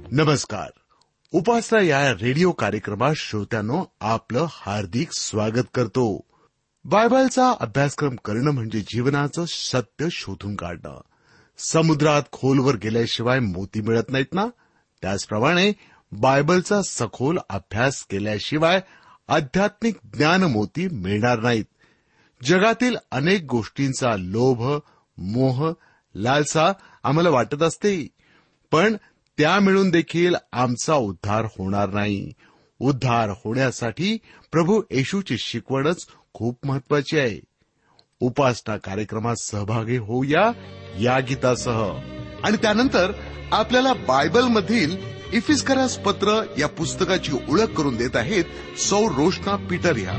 नमस्कार. उपासना या रेडिओ कार्यक्रमात श्रोत्यांनो आपलं हार्दिक स्वागत करतो. बायबलचा अभ्यासक्रम करणं म्हणजे जीवनाचं सत्य शोधून काढणं. समुद्रात खोलवर गेल्याशिवाय मोती मिळत नाहीत ना, त्याचप्रमाणे बायबलचा सखोल अभ्यास केल्याशिवाय आध्यात्मिक ज्ञान मोती मिळणार नाहीत. जगातील अनेक गोष्टींचा लोभ, मोह, लालसा आम्हाला वाटत असते, पण त्या मिळून देखील आमचा उद्धार होणार नाही. उद्धार होण्यासाठी प्रभू येशूची शिकवणच खूप महत्वाची आहे. उपासना कार्यक्रमात सहभागी होऊया या गीतासह, आणि त्यानंतर आपल्याला बायबलमधील इफिस्करास पत्र या पुस्तकाची ओळख करून देत आहेत सौ रोशना पीटर ह्या.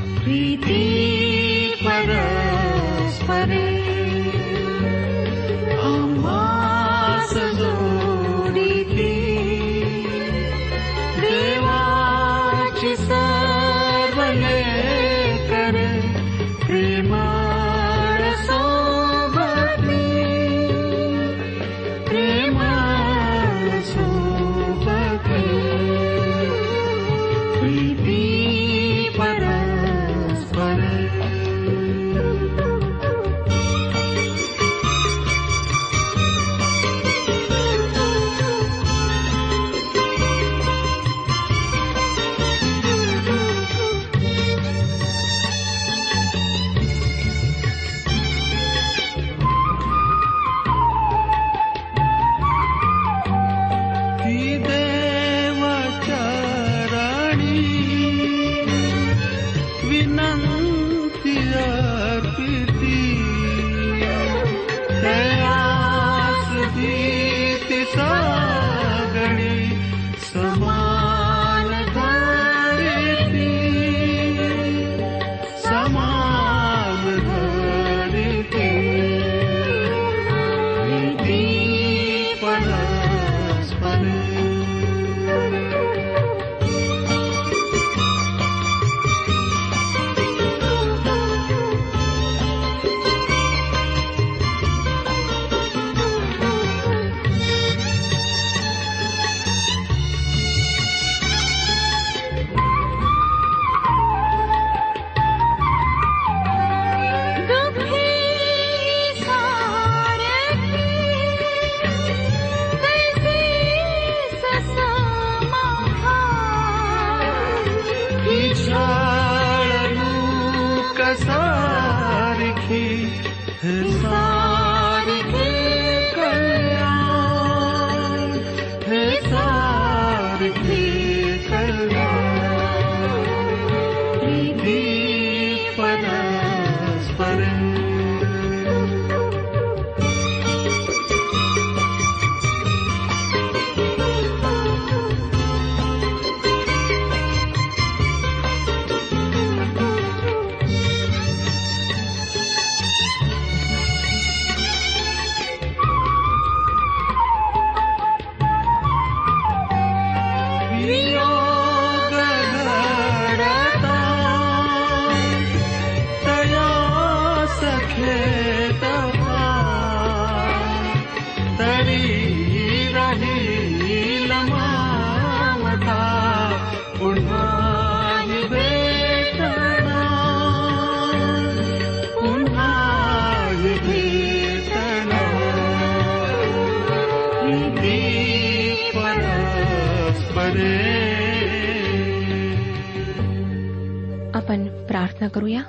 आपण प्रार्थना करूया.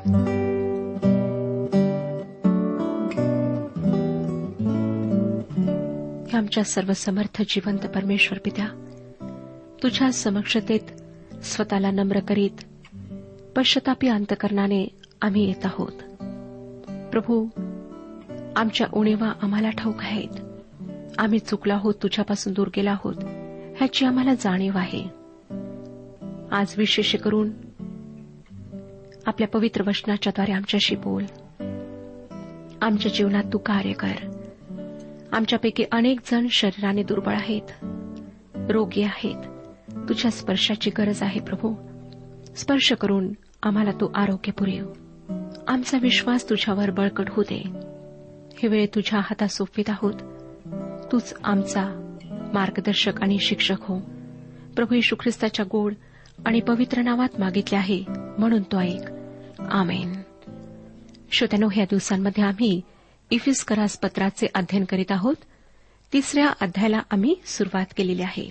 आमच्या सर्वसमर्थ जिवंत परमेश्वर पित्या, तुझ्या समक्षतेत स्वतःला नम्र करीत पश्चातापी अंतकरणाने आम्ही येत आहोत. प्रभू, आमच्या उणीवा आम्हाला ठाऊक आहेत. आम्ही चुकलो आहोत, तुझ्यापासून दूर गेलो आहोत ह्याची आम्हाला जाणीव आहे. आज विशेष करून आपल्या पवित्र वचनाच्याद्वारे आमच्याशी बोल. आमच्या जीवनात तू कार्य कर. आमच्यापैकी अनेक जण शरीराने दुर्बळ आहेत, रोगी आहेत. तुझ्या स्पर्शाची गरज आहे प्रभू. स्पर्श करून आम्हाला तू आरोग्य पुरव. आमचा विश्वास तुझ्यावर बळकट होऊ दे. हे वेळ तुझ्या हातात सोपवित आहोत. तूच आमचा मार्गदर्शक आणि शिक्षक हो. प्रभू येशू ख्रिस्ताच्या गोड आणि पवित्र नावात मागितले आहे, म्हणून तो ऐक. आमेन. श्रोत्यानो, ह्या दिवसांमध्ये आम्ही इफिस्करास पत्राचे अध्ययन करीत आहोत. 3 अध्यायाला आम्ही सुरुवात केलेली आहे.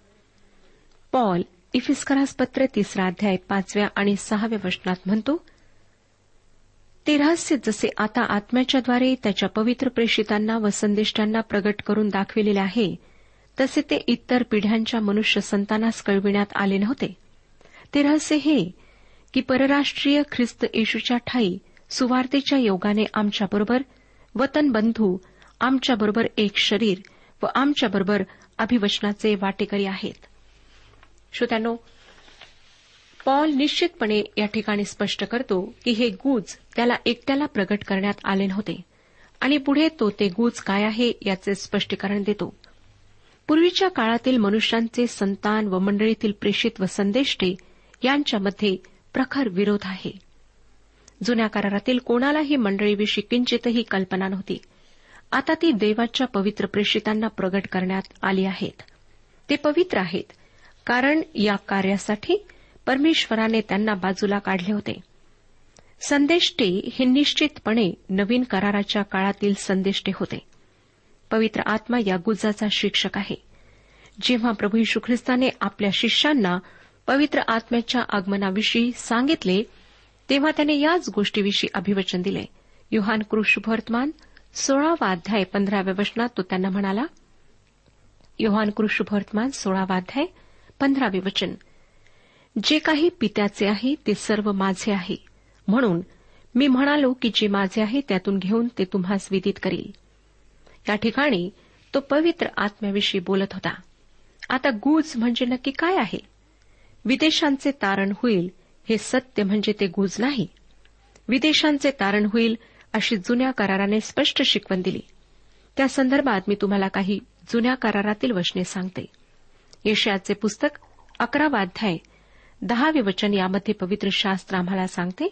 पॉल इफिस्करास पत्र 3 अध्याय 5 आणि 6 वचनात म्हणतो, ते रहस्य जसे आता आत्म्याच्याद्वारे त्याच्या पवित्र प्रेषितांना व संदेष्टांना प्रगट करून दाखविलेले आहे, तसे ते इतर पिढ्यांच्या मनुष्य संतानास कळविण्यात आले नव्हते. ते रहस्य हे की परराष्ट्रीय ख्रिस्त येशूच्या ठायी सुवार्तेच्या योगाने आमच्याबरोबर वतनबंधू, आमच्याबरोबर एक शरीर व आमच्याबरोबर अभिवचनाचे वाटेकरी आहेत. श्रोत्यांनो, पॉल निश्चितपणे या ठिकाणी स्पष्ट करतो की हे गुज त्याला एकट्याला प्रगट करण्यात आले नव्हते आणि पुढे तो ते गुज काय आहे याचे स्पष्टीकरण देतो. पूर्वीच्या काळातील मनुष्यांचे संतान व मंडळीतील प्रेषित व संदेष्टे यांच्यामध्ये प्रखर विरोध आहे. जुन्या करारातील कोणालाही मंडळीविषयी किंचितही कल्पना नव्हती. आता ती देवाच्या पवित्र प्रेषितांना प्रगट करण्यात आली आहेत. ते पवित्र आहेत कारण या कार्यासाठी परमेश्वराने त्यांना बाजूला काढले होते. संदेष्टे हे निश्चितपणे नवीन कराराच्या काळातील संदेष्टे होते. पवित्र आत्मा या गुजाचा शिक्षक आहे. जेव्हा प्रभू येशू ख्रिस्ताने आपल्या शिष्यांना पवित्र आत्म्याच्या आगमनाविषयी सांगितले, तेव्हा त्याने याच गोष्टीविषयी अभिवचन दिले. योहान कृष्णवर्तमान 16 अध्याय 15 वचनात तो त्यांना म्हणाला. योहान कृष्णवर्तमान 16 अध्याय 15 वचन, जे काही पित्याचे आहे ते सर्व माझे आहे, म्हणून मी म्हणालो की जे माझे आहे त्यातून घेऊन ते तुम्हास विदित करील. या ठिकाणी तो पवित्र आत्म्याविषयी बोलत होता. आता गुज म्हणजे नक्की काय आहे? विदेशांचे तारण होईल हे सत्य म्हणजे ते गुज नाही. विदेशांचे तारण होईल अशी जुन्या कराराने स्पष्ट शिकवण दिली. त्या संदर्भात मी तुम्हाला काही जुन्या करारातील वचने सांगते. यशायाचे पुस्तक 11 अध्याय 10 वचन यामध्ये पवित्र शास्त्र आम्हाला सांगते.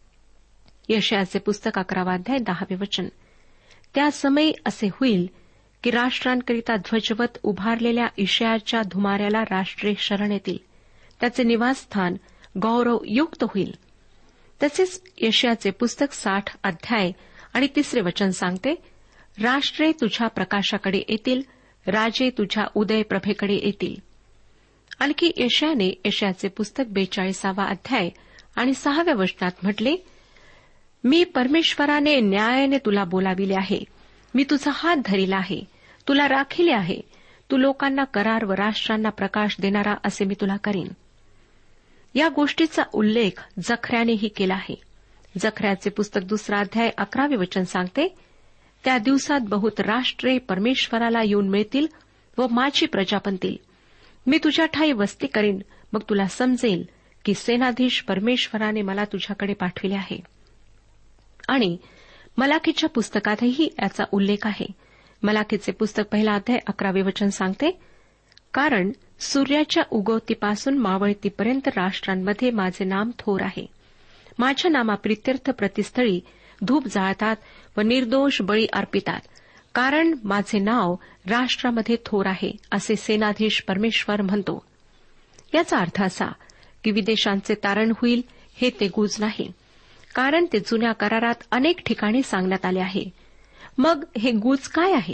यशायाचे पुस्तक 11 अध्याय 10 वचन, त्या समयी असे होईल की राष्ट्रांकरिता ध्वजवत उभारलेल्या ईशायाच्या धुमाऱ्याला राष्ट्रे शरण येतील. त्याचे निवासस्थान गौरवयुक्त होईल. तसेच यशायाचे पुस्तक 60 अध्याय आणि 3 वचन सांगते, राष्ट्रे तुझ्या प्रकाशाकडे येतील, राजे तुझ्या उदय प्रभेकडे येतील. आणखी यशायाने यशायाचे पुस्तक 42 अध्याय आणि 6 वचनात म्हटले, मी परमेश्वराने न्यायाने तुला बोलाविले आहे, मी तुझा हात धरिला आहे, तुला राखिले आहे, तू लोकांना करार व राष्ट्रांना प्रकाश देणारा असे मी तुला करीन. या गोष्टीचा उल्लेख जखऱ्यानेही केला आहे. जखऱ्याचे पुस्तक 2 अध्याय 11 वचन सांगते, त्या दिवसात बहुत राष्ट्रे परमेश्वराला येऊन मिळतील व माझी प्रजा बनतील. मी तुझ्या ठाई वस्ती करीन, मग तुला समजेल की सेनाधीश परमेश्वराने मला तुझ्याकडे पाठविले आहे. आणि मलाकीच्या पुस्तकातही याचा उल्लेख आहे. मलाकीचे पुस्तक 1 अध्याय 11 वचन सांगते, कारण सूर्याच्या उगवतीपासून मावळतीपर्यंत राष्ट्रांमध्ये माझे नाम थोर आहे. माझ्या नामाप्रित्यर्थ प्रतिस्थळी धूप जाळतात व निर्दोष बळी अर्पितात, कारण माझे नाव राष्ट्रामध्ये थोर आहे, असे सेनाधीश परमेश्वर म्हणतो. याचा अर्थ असा की विदेशांचे तारण होईल हे ते गुज नाही, कारण ते जुन्या करारात अनेक ठिकाणी सांगण्यात आले आहे. मग हे गुज काय आहे?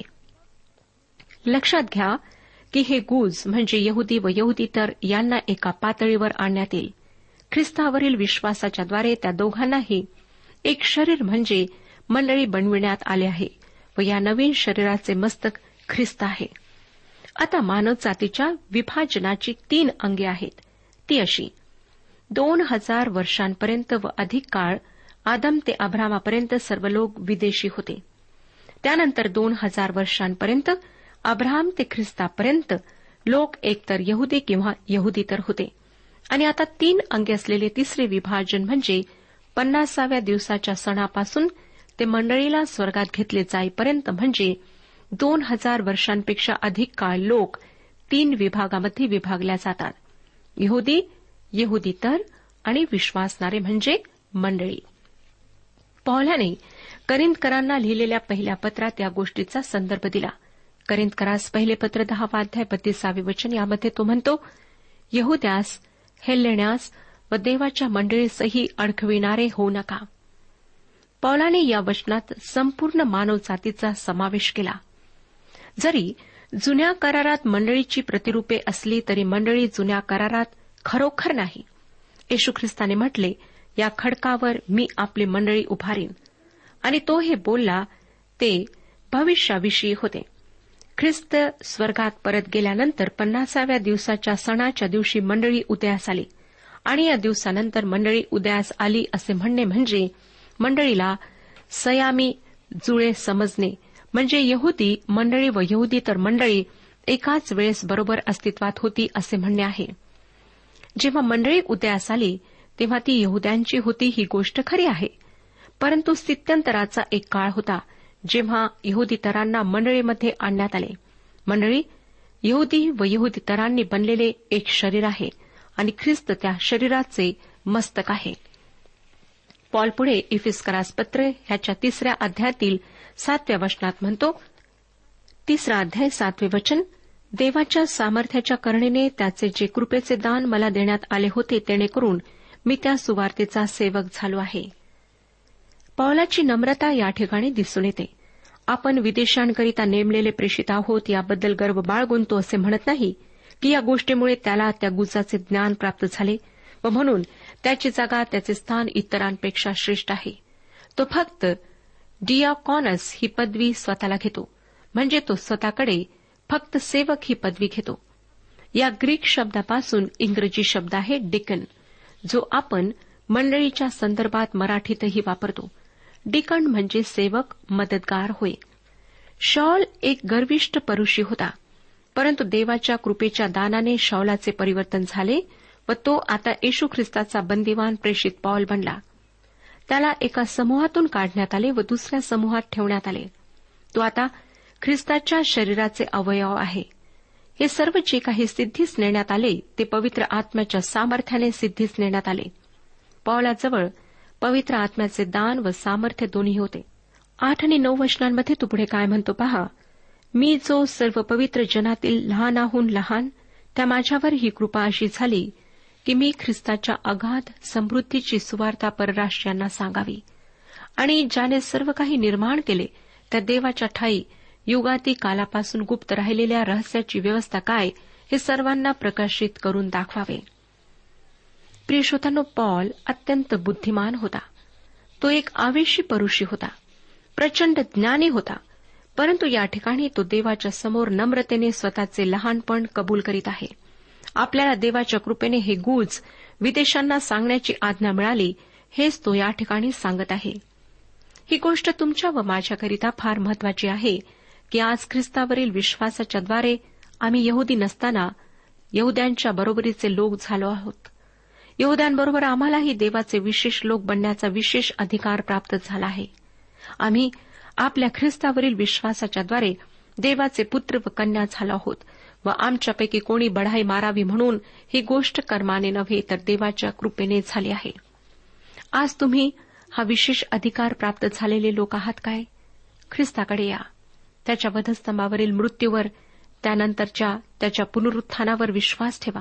लक्षात घ्या की हे गुज म्हणजे यहुदी व यहुदीतर यांना एका पातळीवर आणण्यात येईल. ख्रिस्तावरील विश्वासाच्याद्वारे त्या दोघांनाही एक शरीर म्हणजे मंडळी बनविण्यात आले आहे व या नवीन शरीराचे मस्तक ख्रिस्त आहे. आता मानवजातीच्या विभाजनाची 3 अंगे आहेत. ती अशी: 2000 वर्षांपर्यंत व अधिक काळ आदम ते अब्रामापर्यंत सर्व लोक विदेशी होते. त्यानंतर 2000 वर्षांपर्यंत अब्राहम ते ख्रिस्तापर्यंत लोक एकतर यहुदी किंवा यहुदीतर होते. आणि आता 3 अंगे असलेले तिसरे विभाजन म्हणजे 50व्या दिवसाच्या सणापासून ते मंडळीला स्वर्गात घेतले जाईपर्यंत, म्हणजे 2000 वर्षांपेक्षा अधिक काळ लोक 3 विभागामध्ये विभागल्या जातात: यहुदी, यहुदीतर आणि विश्वासणारे म्हणजे मंडळी. पौलाने करिंथकरांना लिहिलेल्या पहिल्या पत्रात या गोष्टीचा संदर्भ दिला. करिंथकरास पहिले पत्र 10 अध्याय 32 वचन, यामध्ये तो म्हणतो, यहुद्यास, हेलेण्यास व देवाच्या मंडळीसही अडकविणारे होऊ नका. पौलाने या वचनात संपूर्ण मानवजातीचा समावेश केला. जरी जुन्या करारात मंडळीची प्रतिरूपे असली तरी मंडळी जुन्या करारात खरोखर नाही. येशू ख्रिस्ताने म्हटले, या खडकावर मी आपली मंडळी उभारीन. आणि तो हे बोलला ते भविष्याविषयी होते. ख्रिस्त स्वर्गात परत गेल्यानंतर 50व्या दिवसाच्या सणाच्या दिवशी मंडळी उदयास आली. आणि या दिवसानंतर मंडळी उदयास आली असे म्हणणे म्हणजे मंडळीला सयामी जुळे समजणे, म्हणजे यहुदी मंडळी व यहुदीतर मंडळी एकाच वेळेस बरोबर अस्तित्वात होती असे म्हणणे आहे. जेव्हा मंडळी उदयास आली तेव्हा ती यहुद्यांची होती ही गोष्ट खरी आहे. परंतु स्थित्यंतराचा एक काळ होता जेव्हा यहुदीतरांना मंडळीमध्ये आणण्यात आले. मंडळी यहुदी व यहुदीतरांनी बनलेले एक शरीर आहे आणि ख्रिस्त त्या शरीराचे मस्तक आहे. पॉल पुढे इफिस्करास पत्र ह्याच्या 3 अध्यायातील 7व्या वचनात म्हणतो, 3 अध्याय 7 वचन, देवाच्या सामर्थ्याच्या करुणेने त्याचे जे कृपेचे दान मला देण्यात आले होते जेणेकरून मी त्या सुवार्तेचा सेवक झालो आहे. पौलाची नम्रता या ठिकाणी दिसून येते. आपण विदेशांकरिता नेमलेले प्रेषित आहोत याबद्दल गर्व बाळगून तो असे म्हणत नाही की या गोष्टीमुळे त्याला त्या गुजाचे ज्ञान प्राप्त झाले व म्हणून त्याची जागा, त्याचे स्थान इतरांपेक्षा श्रेष्ठ आहे. तो फक्त डियाकॉनस ही पदवी स्वतःला घेतो, म्हणजे तो स्वतःकडे फक्त सेवक ही पदवी घेतो. या ग्रीक शब्दापासून इंग्रजी शब्द आहे डिकन, जो आपण मंडळीच्या संदर्भात मराठीतही वापरतो. डिकन म्हणजे सेवक, मदतगार होय. शौल एक गर्विष्ठ परुषी होता, परंतु देवाच्या कृपेच्या दानाने शौलाचे परिवर्तन झाले व तो आता येशू ख्रिस्ताचा बंदिवान प्रेषित पौल बनला. त्याला एका समूहातून काढण्यात आले व दुसऱ्या समूहात ठेवण्यात आले. तो आता ख्रिस्ताच्या शरीराचे अवयव आहे. हे सर्व जे काही सिद्धीस नेण्यात आले ते पवित्र आत्म्याच्या सामर्थ्याने सिद्धीस नेण्यात आले. पौलाजवळ पवित्र आत्म्याचे दान व सामर्थ्य दोन्ही होते. 8 आणि 9 वचनांमध्ये तो पुढे काय म्हणतो पहा, मी जो सर्व पवित्र जनातील लहानाहून लहान, त्या माझ्यावर ही कृपा अशी झाली की मी ख्रिस्ताच्या अगाध समृद्धीची सुवार्ता परराष्ट्रीयांना सांगावी. आणि ज्याने सर्व काही निर्माण केले त्या देवाच्या ठाई युगाती कालापासून गुप्त राहिलेल्या रहस्याची व्यवस्था काय हे सर्वांना प्रकाशित करून दाखवावे. प्रिय श्रोत्यांनो, पॉल अत्यंत बुद्धिमान होता. तो एक आवेशी परुषी होता, प्रचंड ज्ञानी होता. परंतु या ठिकाणी तो देवाच्या समोर नम्रतेने स्वतःचे लहानपण कबूल करीत आहे. आपल्याला देवाच्या कृपेने हे गुज विदेशांना सांगण्याची आज्ञा मिळाली, हेच तो या ठिकाणी सांगत आहे. ही गोष्ट तुमच्या व माझ्याकरिता फार महत्वाची आहे की आज ख्रिस्तावरील विश्वासाच्याद्वारे आम्ही यहुदी नसताना यहुद्यांच्या बरोबरीचे लोक झालो आहोत. यहुद्यांबरोबर आम्हालाही देवाचे विशेष लोक बनण्याचा विशेष अधिकार प्राप्त झाला आहे. आम्ही आपल्या ख्रिस्तावरील विश्वासाच्याद्वारे देवाचे पुत्र व कन्या झालो आहोत व आमच्यापैकी कोणी बढाई मारावी म्हणून ही गोष्ट कर्माने नव्हे तर देवाच्या कृपेने झाली आहे. आज तुम्ही हा विशेष अधिकार प्राप्त झालेले लोक आहात काय? ख्रिस्ताकडे या. त्याच्या वधस्तंभावरील मृत्यूवर, त्यानंतरच्या त्याच्या पुनरुत्थानावर विश्वास ठेवा.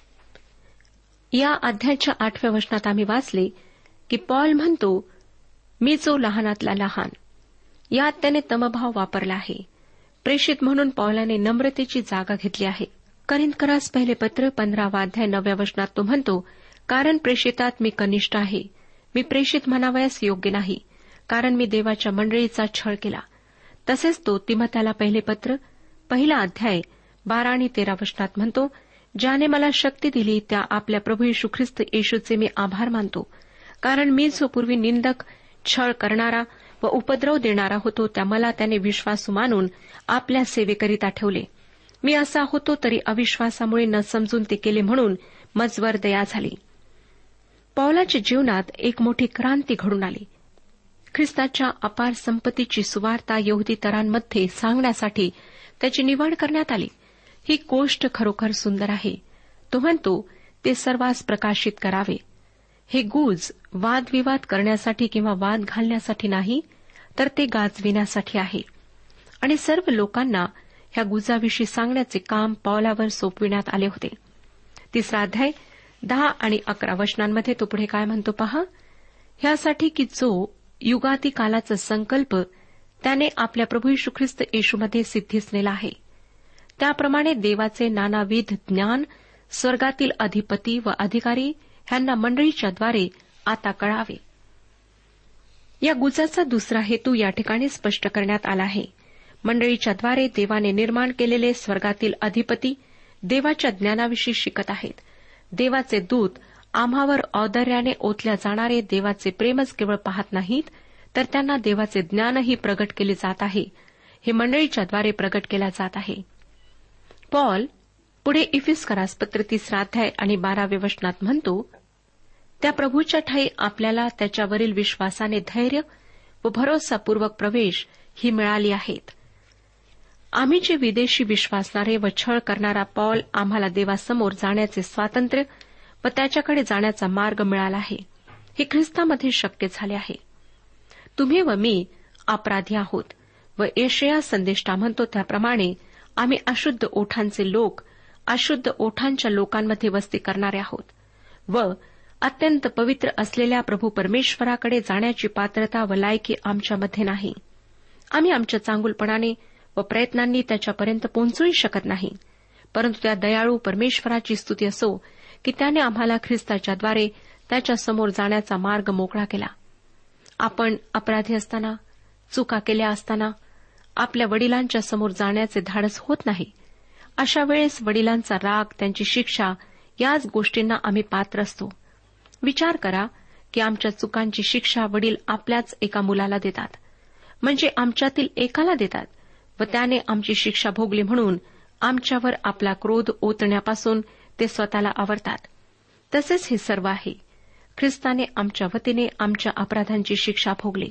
या अध्यायाच्या 8व्या वचनात आम्ही वाचले की पॉल म्हणतो, मी जो लहानातला लहान. यात त्याने तमभाव वापरला आहे. प्रेषित म्हणून पौलाने नम्रतेची जागा घेतली आहे. करिंथकरास पहिले पत्र 15 अध्याय 9व्या वचनात तो म्हणतो, कारण प्रेषितात मी कनिष्ठ आहे. मी प्रेषित म्हणावयास योग्य नाही, कारण मी देवाच्या मंडळीचा छळ केला. तसेच तो तिमोथेला पहिले पत्र 1 अध्याय 12 आणि 13 वचनात म्हणतो, ज्याने मला शक्ती दिली त्या आपल्या प्रभू येशू ख्रिस्त येशूचे मी आभार मानतो. कारण मी जो पूर्वी निंदक, छळ करणारा व उपद्रव देणारा होतो त्या मला त्याने विश्वासू मानून आपल्या सेवेकरिता ठेवले. मी असा होतो तरी अविश्वासामुळे न समजून ते केले म्हणून मजवर दया झाली. पौलाच्या जीवनात एक मोठी क्रांती घडून आली. ख्रिस्ताच्या अपार संपत्तीची सुवार्ता यहुदीतरांमध्ये सांगण्यासाठी त्याची निवड करण्यात आली. ही गोष्ट खरोखर सुंदर आहे. तो म्हणतो ते सर्वांस प्रकाशित करावे. हे गुज वादविवाद करण्यासाठी किंवा वाद घालण्यासाठी नाही, तर ते गाजविण्यासाठी आहे. आणि सर्व लोकांना ह्या गुजाविषयी सांगण्याचे काम पौलावर सोपविण्यात आले होते. 3 अध्याय 10 आणि 11 वचनांमध्ये तो पुढे काय म्हणतो पहा. ह्यासाठी की जो युगाती कालाचा संकल्प त्याने आपल्या प्रभू येशू ख्रिस्त येशूमध्ये सिद्धीस नेला आहे, त्याप्रमाणे देवाचे नानाविध ज्ञान स्वर्गातील अधिपती व अधिकारी ह्यांना मंडळीच्याद्वारे आता कळावे. या गुजाचा दुसरा हेतू या ठिकाणी स्पष्ट करण्यात आला आहे. मंडळीच्याद्वारे देवाने निर्माण केलेले स्वर्गातील अधिपती देवाच्या ज्ञानाविषयी शिकत आहेत. देवाचे दूत आम्हावर औदार्याने ओतल्या जाणारे देवाचे प्रेमच केवळ पाहत नाहीत, तर त्यांना देवाचे ज्ञानही प्रगट केले जात आहे. हे मंडळीच्याद्वारे प्रगट केले जात आहे. पॉल पुढे इफिस्करास पत्र 3 अध्याय आणि 12 वचनात म्हणतो, त्या प्रभूच्या ठाई आपल्याला त्याच्यावरील विश्वासाने धैर्य व भरोसापूर्वक प्रवेश ही मिळाली आहेत. आम्ही जे विदेशी विश्वासणारे व छळ करणारा पॉल आम्हाला देवासमोर जाण्याचे स्वातंत्र्य व त्याच्याकडे जाण्याचा मार्ग मिळाला आहे, हे ख्रिस्तामध्ये शक्य झाले आहे. तुम्ही व मी अपराधी आहोत व यशाया संदेष्टा म्हणतो त्याप्रमाणे आम्ही अशुद्ध ओठांचे लोक अशुद्ध ओठांच्या लोकांमध्ये वस्ती करणारे आहोत व अत्यंत पवित्र असलेल्या प्रभू परमेश्वराकडे जाण्याची पात्रता व लायकी आमच्यामध्ये नाही. आम्ही आमच्या चांगुलपणाने व प्रयत्नांनी त्याच्यापर्यंत पोहोचूही शकत नाही. परंतु त्या दयाळू परमेश्वराची स्तुती असो की त्याने आम्हाला ख्रिस्ताच्याद्वारे त्याच्यासमोर जाण्याचा मार्ग मोकळा केला. आपण अपराधी असताना, चुका केल्या असताना आपल्या वडिलांच्या समोर जाण्याचे धाडस होत नाही. अशा वेळेस वडिलांचा राग, त्यांची शिक्षा याच गोष्टींना आम्ही पात्र असतो. विचार करा की आमच्या चुकांची शिक्षा वडील आपल्याच एका मुलाला देतात, म्हणजे आमच्यातील एकाला देतात व त्याने आमची शिक्षा भोगली म्हणून आमच्यावर आपला क्रोध ओतण्यापासून ते स्वतःला आवरतात. तसेच हे सर्व आहे. ख्रिस्ताने आमच्या वतीने आमच्या अपराधांची शिक्षा भोगली.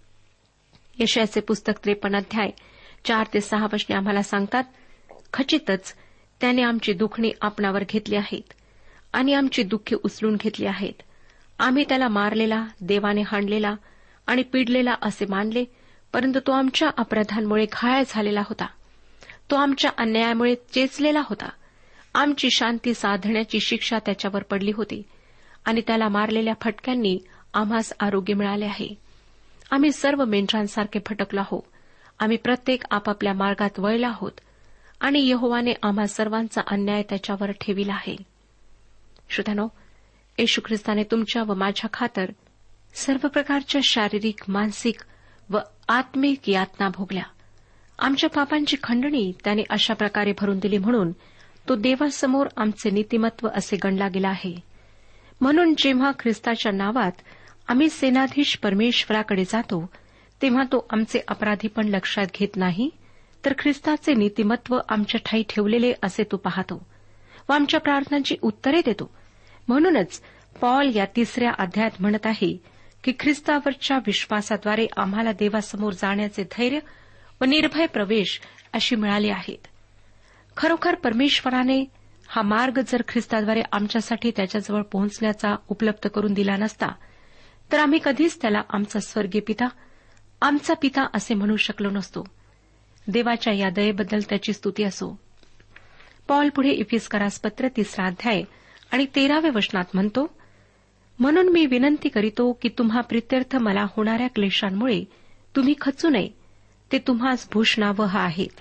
यशायाचे पुस्तक 53 अध्याय 4 ते 6 वचने आम्हाला सांगतात, खचितच त्याने आमची दुखणी आपणावर घेतली आहेत आणि आमची दुःखे उचलून घेतली आहेत. आम्ही त्याला मारलेला, देवाने हाणलेला आणि पिडलेला असे मानले, परंतु तो आमच्या अपराधांमुळे घायल झालेला होता, तो आमच्या अन्यायामुळे चेचलेला होता. आमची शांती साधण्याची शिक्षा त्याच्यावर पडली होती आणि त्याला मारलेल्या फटक्यांनी आम्हास आरोग्य मिळाले आहे. आम्ही सर्व मेंढरांसारखे भटकलो आहोत. आम्ही प्रत्येक आपापल्या मार्गात वळला आहोत आणि यहोवाने आम्हा सर्वांचा अन्याय त्याच्यावर ठेविला आहे. श्रोत्यानो, येशू ख्रिस्ताने तुमच्या व माझ्या खातर सर्व प्रकारच्या शारीरिक, मानसिक व आत्मिक यातना भोगल्या. आमच्या पापांची खंडणी त्याने अशा प्रकारे भरून दिली म्हणून तो देवासमोर आमचे नीतिमत्व असे गणला गेला आहे. म्हणून जेव्हा ख्रिस्ताच्या नावात आम्ही सेनाधीश परमेश्वराकडे जातो, तेव्हा तो आमचे अपराधीपण लक्षात घेत नाही, तर ख्रिस्ताचे नीतिमत्व आमच्या ठाई ठेवलेले असे तो पाहतो व आमच्या प्रार्थनांची उत्तरे देतो. म्हणूनच पॉल या 3 अध्यायात म्हणत आहे की ख्रिस्तावरच्या विश्वासाद्वारे आम्हाला देवासमोर जाण्याचे धैर्य व निर्भय प्रवेश अशी मिळाली आहेत. खरोखर परमेश्वराने हा मार्ग जर ख्रिस्ताद्वारे आमच्यासाठी त्याच्याजवळ पोहोचण्याचा उपलब्ध करून दिला नसता, तर आम्ही कधीच त्याला आमचा स्वर्गीय पिता, आमचा पिता असे म्हणू शकलो नसतो. देवाच्या या दयेबद्दल त्याची स्तुती असो. पॉल पुढे इफिस्करास पत्र 3 अध्याय आणि 13 वचनात म्हणतो, म्हणून मी विनंती करीतो की तुम्हा प्रित्यर्थ मला होणाऱ्या क्लेशांमुळे तुम्ही खचू नये, ते तुम्हास भूषणावह आहेत.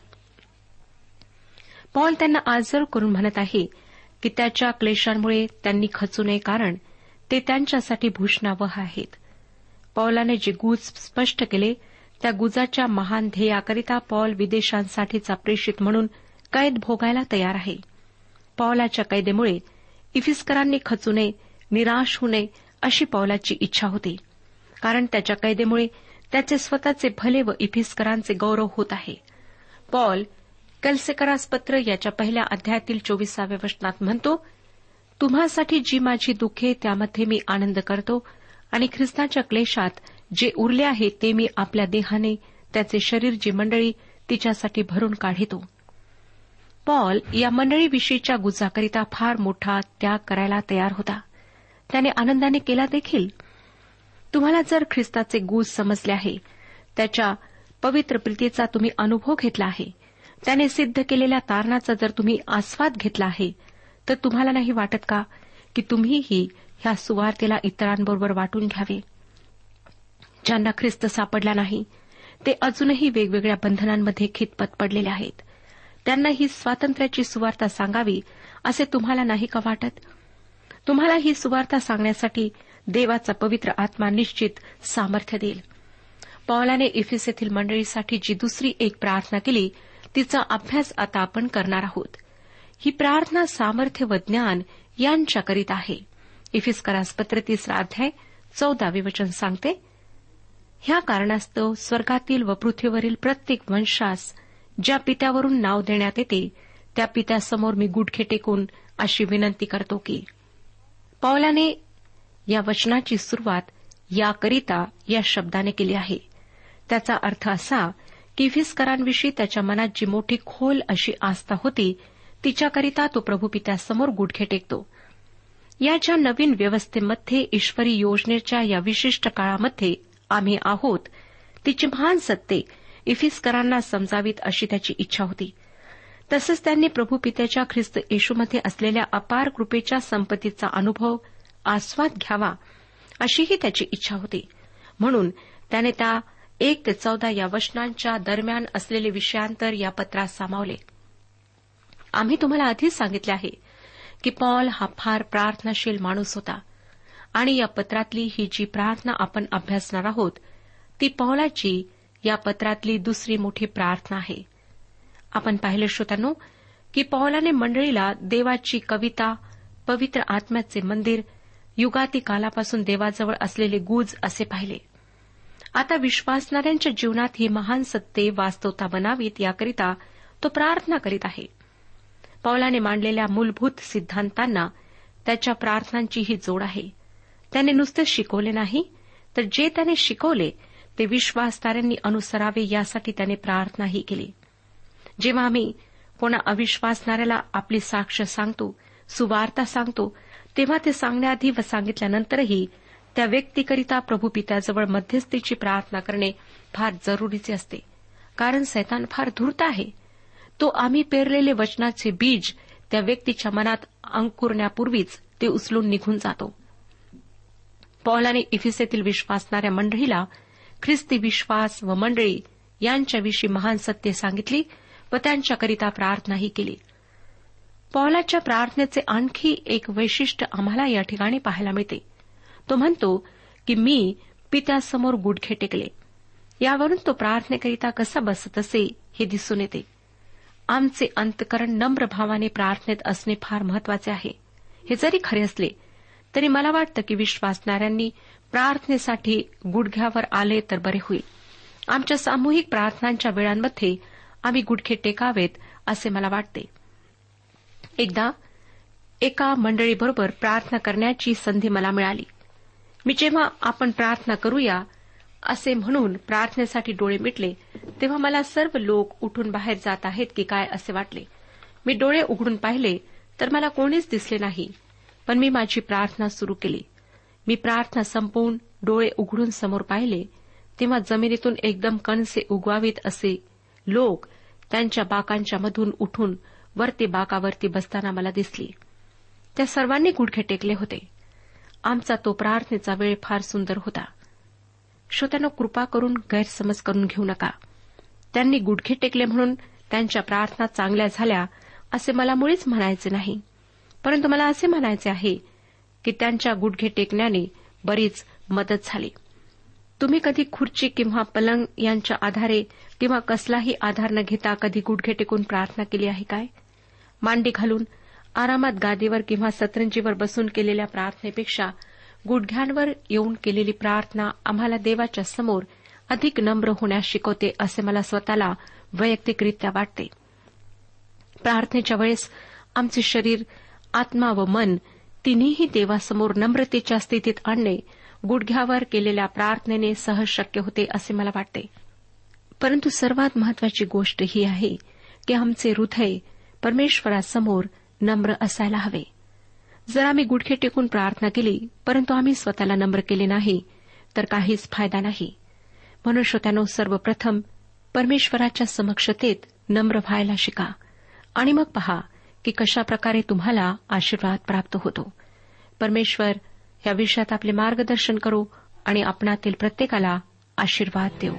पॉल त्यांना आजर करून म्हणत आहे की त्याच्या क्लेशांमुळे त्यांनी खचू नये, कारण ते त्यांच्यासाठी भूषणावह आहेत. पौलाने जे गुज स्पष्ट केले त्या गुजाच्या महान ध्येयाकरिता पॉल विदेशांसाठीचा प्रेषित म्हणून कैद भोगायला तयार आहे. पौलाच्या कैदेमुळे इफिस्करांनी खचू नये, निराश होऊ नये अशी पौलाची इच्छा होती, कारण त्याच्या कैदेमुळे त्याचे स्वतःचे भले व इफिस्करांचे गौरव होत आहे. पॉल कलसेकरास पत्र याच्या 1 अध्यायातील 24 वचनात म्हणतो, तुम्हासाठी जी माझी दुःखे त्यामध्ये मी आनंद करतो आणि ख्रिस्ताच्या क्लेशात जे उरले आहे ते मी आपल्या देहाने त्याचे शरीर जी मंडळी तिच्यासाठी भरून काढितो. पॉल या मंडळीविषयीच्या गुजाकरिता फार मोठा त्याग करायला तयार होता. त्याने आनंदाने केला देखील. तुम्हाला जर ख्रिस्ताचे गुज समजले आहे, त्याच्या पवित्र प्रीतीचा तुम्ही अनुभव घेतला आहे, त्याने सिद्ध केलेल्या तारणाचा जर तुम्ही आस्वाद घेतला आहे, तर तुम्हाला नाही वाटत का की तुम्हीही ह्या सुवार्तेला इतरांबरोबर वाटून घ्यावे? ज्यांना ख्रिस्त सापडला नाही ते अजूनही वेगवेगळ्या बंधनांमध्ये खितपत पडलेले आहेत. त्यांना ही स्वातंत्र्याची सुवार्ता सांगावी असे तुम्हाला नाही का वाटत? तुम्हाला ही सुवार्ता सांगण्यासाठी देवाचा पवित्र आत्मा निश्चित सामर्थ्य देईल. पौलाने इफिसेतील मंडळीसाठी जी दुसरी एक प्रार्थना केली तिचा अभ्यास आता आपण करणार आहोत. ही प्रार्थना सामर्थ्य व ज्ञान यांच्याकरिता आहे. इफिसकरास पत्र 3 अध्याय 14 वचन सांगते, ह्या कारणास्तव स्वर्गातील व पृथ्वीवरील प्रत्येक वंशास ज्या पित्यावरून नाव देण्यात येते त्या पित्यासमोर मी गुडघे टेकून अशी विनंती करतो की. पौलाने या वचनाची सुरुवात याकरिता या शब्दाने केली आहे. त्याचा अर्थ असा की इफिसकरांविषयी त्याच्या मनात जी मोठी खोल अशी आस्था होती तिच्याकरिता तो प्रभू पित्यासमोर गुडघे टेकतो. या ज्या नवीन व्यवस्थेमध्ये ईश्वरी योजनेच्या या विशिष्ट काळामध्ये आम्ही आहोत तिची महान सत्ये इफिसकरांना समजावीत अशी त्याची इच्छा होती. तसंच त्यांनी प्रभू पित्याच्या ख्रिस्त येशूमध्ये असलेल्या अपार कृपेच्या संपत्तीचा अनुभव आस्वाद घ्यावा अशीही त्याची इच्छा होती. म्हणून त्याने त्या 1 ते 14 या वचनांच्या दरम्यान असलेले विषयांतर या पत्रात सामावले. आम्ही तुम्हाला आधीच सांगितले आहे की पॉल हा फार प्रार्थनाशील माणूस होता आणि या पत्रातली ही जी प्रार्थना आपण अभ्यासणार आहोत ती पौलाची या पत्रातली दुसरी मोठी प्रार्थना आहे. आपण पाहिले श्रोत्यांनो की पौलाने मंडळीला देवाची कविता, पवित्र आत्म्याचे मंदिर, युगाती कालापासून देवाजवळ असलेले गुज असे पाहिले. आता विश्वासणाऱ्यांच्या जीवनात ही महान सत्ये वास्तवता बनावीत याकरिता तो प्रार्थना करीत आहे. पौलाने मांडलेल्या मूलभूत सिद्धांतांना त्याच्या प्रार्थनांची ही जोड आहे. त्याने नुसते शिकवले नाही तर जे त्याने शिकवले ते विश्वासणाऱ्यांनी अनुसरावे यासाठी त्याने प्रार्थनाही केली. जेव्हा आम्ही कोणा अविश्वासणाऱ्याला आपली साक्ष सांगतो, सुवार्ता सांगतो, तेव्हा ते सांगण्याआधी व सांगितल्यानंतरही त्या व्यक्तीकरिता प्रभू पित्याजवळ मध्यस्थीची प्रार्थना करणे फार जरुरीचे असते. कारण सैतान फार धूर्त आहे. तो आम्ही पेरलेले वचनाचे बीज त्या व्यक्तीच्या मनात अंकुरण्यापूर्वीच ते उचलून निघून जातो. पौलाने इफिसेतील विश्वासणाऱ्या मंडळीला ख्रिस्ती विश्वास व मंडळी यांच्याविषयी महान सत्य सांगितली व त्यांच्याकरिता प्रार्थनाही केली. पौलाच्या प्रार्थनेचे आणखी एक वैशिष्ट्य आम्हाला या ठिकाणी पाहायला मिळते. तो म्हणतो की मी पित्यासमोर गुडघे टेकले. यावरून तो प्रार्थनेकरिता कसा बसत असे हे दिसून येते. आमचे अंतःकरण नम्र भावाने प्रार्थनेत असणे फार महत्वाचे आहे. हे जरी खरे असले तरी मला वाटतं की विश्वासणाऱ्यांनी प्रार्थनेसाठी गुडघ्यावर आले तर बरे होईल. आमच्या सामूहिक प्रार्थनांच्या वेळांमध्ये आम्ही गुडघे टेकावेत असे मला वाटते. एकदा एका मंडळीबरोबर प्रार्थना करण्याची संधी मला मिळाली. मी जेव्हा आपण प्रार्थना करूया असे म्हणून प्रार्थनेसाठी डोळे मिटले तेव्हा मला सर्व लोक उठून बाहेर जात आहेत की काय असे वाटले. मी डोळे उघडून पाहिले तर मला कोणीच दिसले नाही. पण मी माझी प्रार्थना सुरू केली. मी प्रार्थना संपवून डोळे उघडून समोर पाहिले तेव्हा जमिनीतून एकदम कणसे उगवावीत असे लोक त्यांच्या बाकांच्या मधून उठून वरती बाकावरती बसताना मला दिसली. त्या सर्वांनी गुडघे टेकले होते. आमचा तो प्रार्थनेचा वेळ फार सुंदर होता. श्रोत्यांनो, कृपा करून गैरसमज करून घेऊ नका. त्यांनी गुडघे टेकले म्हणून त्यांच्या प्रार्थना चांगल्या झाल्या असे मला मुळीच म्हणायचे नाही. परंतु मला असे म्हणायचे आहे की त्यांच्या गुडघे टेकण्याने बरीच मदत झाली. तुम्ही कधी खुर्ची किंवा पलंग यांच्या आधारे किंवा कसलाही आधार न घेता कधी गुडघे टेकून प्रार्थना केली आहे काय? मांडी घालून आरामात गादीवर किंवा सतरंजीवर बसून केलेल्या प्रार्थनेपेक्षा गुडघ्यांवर येऊन केलेली प्रार्थना आम्हाला देवाच्या समोर अधिक नम्र होण्यास शिकवते असे मला स्वतःला वैयक्तिकरित्या वाटते. प्रार्थनेच्या वेळेस आमचे शरीर, आत्मा व मन तिन्हीही देवासमोर नम्रतेच्या स्थितीत आणणे गुडघ्यावर केलेल्या प्रार्थनेने सहज शक्य होते असे मला वाटते. परंतु सर्वात महत्वाची गोष्ट ही आहे की आमचे हृदय परमेश्वरासमोर नम्र असायला हवे. जर आम्ही गुडघे टेकून प्रार्थना केली परंतु आम्ही स्वतःला नम्र केले नाही तर काहीच फायदा नाही. म्हणून श्रोत्यांनो, सर्वप्रथम परमेश्वराच्या समक्षतेत नम्र व्हायला शिका आणि मग पहा की कशा प्रकारे तुम्हाला आशीर्वाद प्राप्त होतो. परमेश्वर या विषयात आपले मार्गदर्शन करू आणि आपणातील प्रत्येकाला आशीर्वाद देऊ.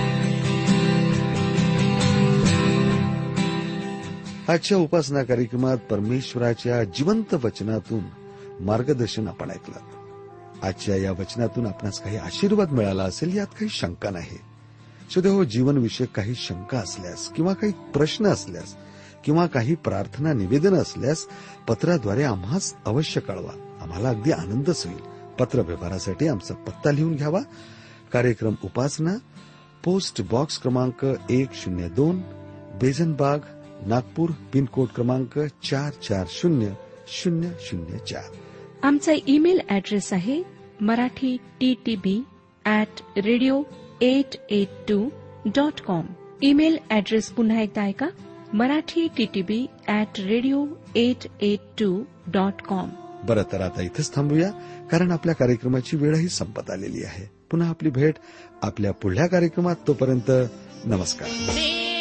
आजच्या उपासना कार्यक्रमात परमेश्वराच्या जिवंत वचनातून मार्गदर्शन आपण ऐकलं. आजच्या या वचनातून आपणास काही आशीर्वाद मिळाला असेल यात काही शंका नाही. श्रोतेहो, जीवनविषयक काही शंका असल्यास किंवा काही प्रश्न असल्यास किंवा काही प्रार्थना निवेदन असल्यास पत्राद्वारे आम्हास अवश्य कळवा. आम्हाला अगदी आनंदच होईल. पत्र व्यवहारासाठी आमचा पत्ता लिहून घ्यावा. कार्यक्रम उपासना, पोस्ट बॉक्स क्रमांक 102, बेझनबाग, नागपूर, पिनकोड क्रमांक 440004. आमचा ईमेल ॲड्रेस आहे marathi@radio882.com. ईमेल ॲड्रेस पुन्हा एकदा ऐका, marathi@radio882.com. बरं, तर आता इथंच थांबूया, कारण आपल्या कार्यक्रमाची वेळही संपत आलेली आहे. पुन्हा आपली भेट आपल्या पुढल्या कार्यक्रमात. तोपर्यंत नमस्कार.